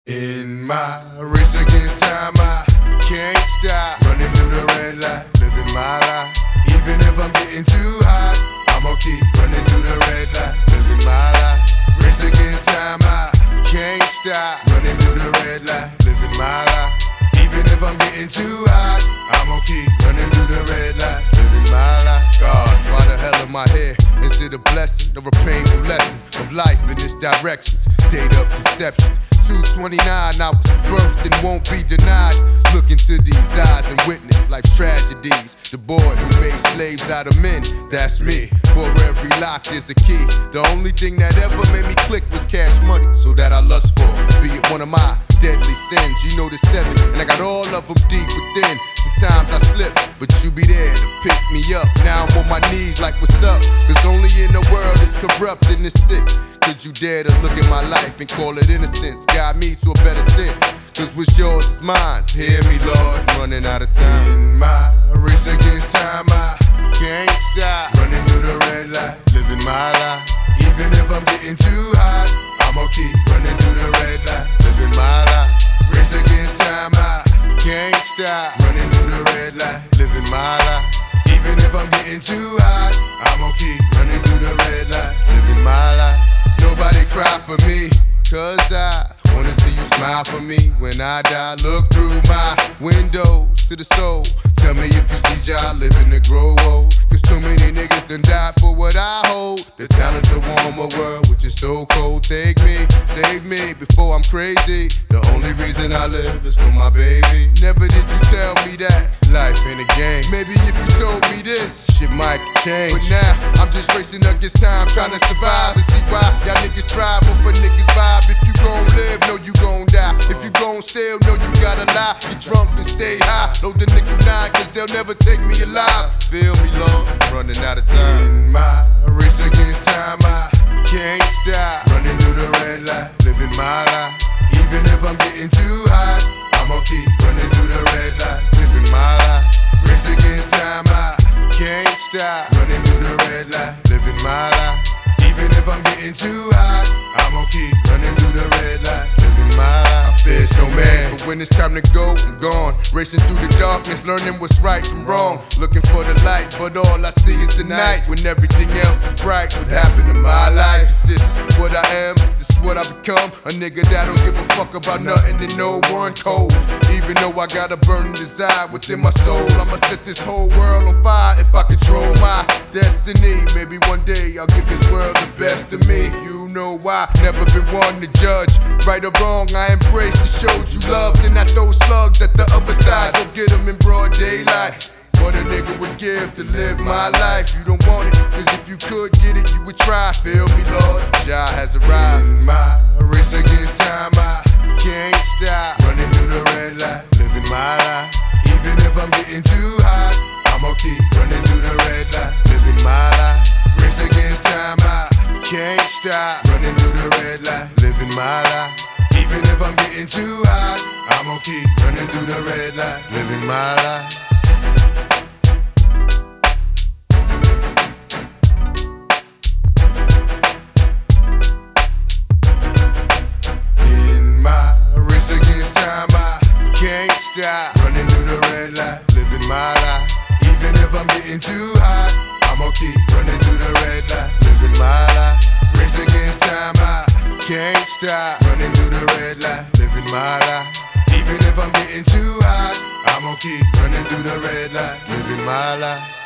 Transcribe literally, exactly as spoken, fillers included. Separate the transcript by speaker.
Speaker 1: In my race against time, I can't stop running through the red light, living my life. Even if I'm getting too hot, I'ma keep running through the red light, living my life. Race against time, I can't stop running through the red light, living my life. Even if I'm getting too hot, I'ma keep running through the red light, living my life. God, why the hell am I here? Is it a blessing or a painful lesson of life in this direction? Date of conception. two twenty-nine, I was birthed and won't be denied. Look into these eyes and witness life's tragedies. The boy who made slaves out of men, that's me. For every lock there's a key. The only thing that ever made me click was cash money, so that I lust for, be it one of my deadly sins. You know the seven, and I got all of them deep within. Sometimes I slip, but you be there to pick me up. Now I'm on my knees like what's up, cause only in the world is corrupt and it's sick. Could you dare to look at my life and call it innocence? Guide me to a better sense, cause what's yours is mine. Hear me, Lord, running out of time. In my race against time, I can't stop running through the red light, living my life. Even if I'm getting too hot, I'ma keep running through the red light, living my life. Race against time, I can't stop running through the red light, living my life. Even if I'm getting too hot, I'ma keep running through the red light, living my life. Nobody cry for me, cause I wanna see you smile for me when I die. Look through my windows to the soul. Tell me if you see y'all living to grow old. Cause too many niggas done died for what I hold. The talent to warm a world which is so cold. Take me, save me before I'm crazy. The only reason I live is for my baby. Never did you tell me that life ain't a game. Maybe if you told me this, shit might change. But now, I'm just racing against time, trying to survive and see why y'all niggas thrive off a niggas vibe. If you gon' live, know you gon' die. If you gon' steal, know you gotta lie. Get drunk and stay high. Load the nickel nine, cause they'll never take me alive. Feel me, Lord, running out of time. In my race against time, I can't stop running through the red light, living my life. Even if I'm getting too hot, I'ma keep running through the red light, living my life. Race against time, I can't stop running through the red light, living my life. Even if I'm getting too hot, I'ma keep running through the red light, living my life. I fear no man, but when it's time to go, I'm gone. Racing through the darkness, learning what's right from wrong. Looking for the light, but all I see is the night. When everything else is bright, what happened in my life? Is this what I am? Is this what I become? A nigga that don't give a fuck about nothing and no one cold. Even though I got a burning desire within my soul, I'ma set this whole world on fire if I control my destiny. Maybe one day I'll give this world the best of me. You know why? Never been one to judge. Right or wrong, I embrace the shows you love. Then I throw slugs at the other side. Go get them in broad daylight. What a nigga would give to live my life. You don't want it, cause if you could get it, you would try. Feel me, Lord, Jah has arrived. In my race against time, I can't stop running through the red light, living my life. Even if I'm getting too hot, I'ma keep running through the red light, living my life. Race against time, I can't stop running through the red light, living my life. Even if I'm getting too hot, I'ma keep running through the red light, living my life. In my race against time, I can't stop running through the red light, living my life. Even if I'm getting too hot, I'ma keep running through the red light, living my life. Race against time, I can't stop running through the red light, living my life. Even if I'm getting too hot, I'ma keep running through the red light, living my life.